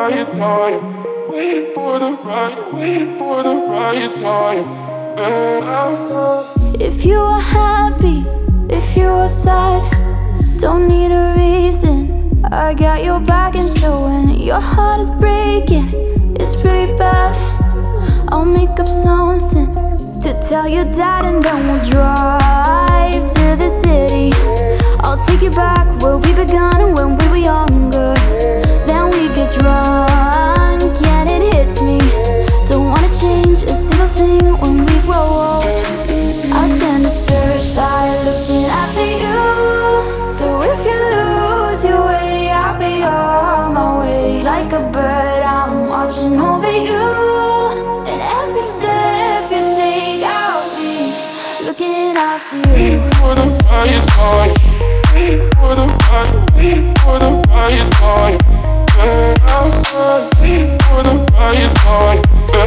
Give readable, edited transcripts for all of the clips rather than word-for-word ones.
right time. Waiting for the right time. If you are happy, if you are sad, don't need a reason. I got your back, and so when your heart is breaking, it's pretty bad. I'll make up something to tell your dad, and then we'll drive to the city. I'll take you back where we began when we were younger. Then we get drunk and it hits me. Don't wanna change a single thing when we grow old. I'll send a searchlight looking after you. So if you lose your way, I'll be on my way. Like a bird, I'm watching over you. And every step you take, I'll be looking after you. Waiting for the right time. Waiting for the right time. Waiting for the right time. Waiting for the right time.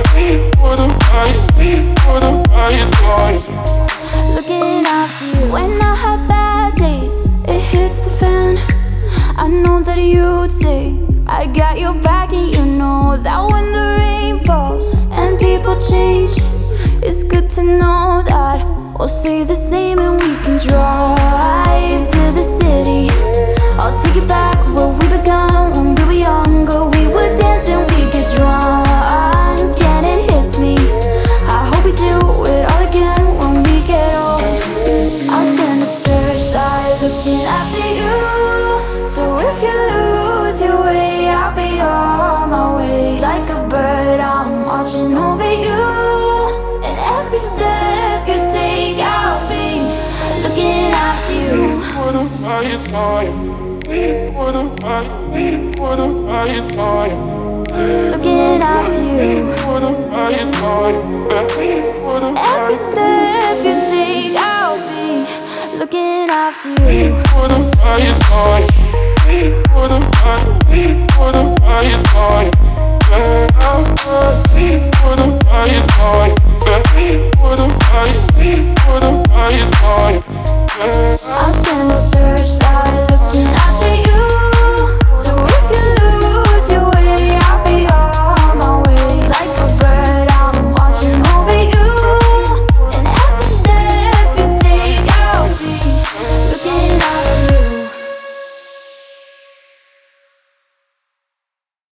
Looking after you. When I have bad days, it hits the fan. I know that you'd say I got your back, and you know that when the rain falls and people change, it's good to know that we'll stay the same and we can drive to the city. I'll take you back where we began when we were younger. We would dance and we get drunk and it hits me. I hope we do it all again when we get old. I'll send a searchlight looking after you. So if you lose your way, I'll be on my way. Like a bird, I'm watching over you. And every step you take, I'll be looking after you. Waiting for the right time. Waiting for the right time. Looking after you. Waiting for the right time. Waiting for the Every step you take, I'll be looking after you. Waiting for the right time. Waiting for the right time. Waiting for the right time. Waiting for the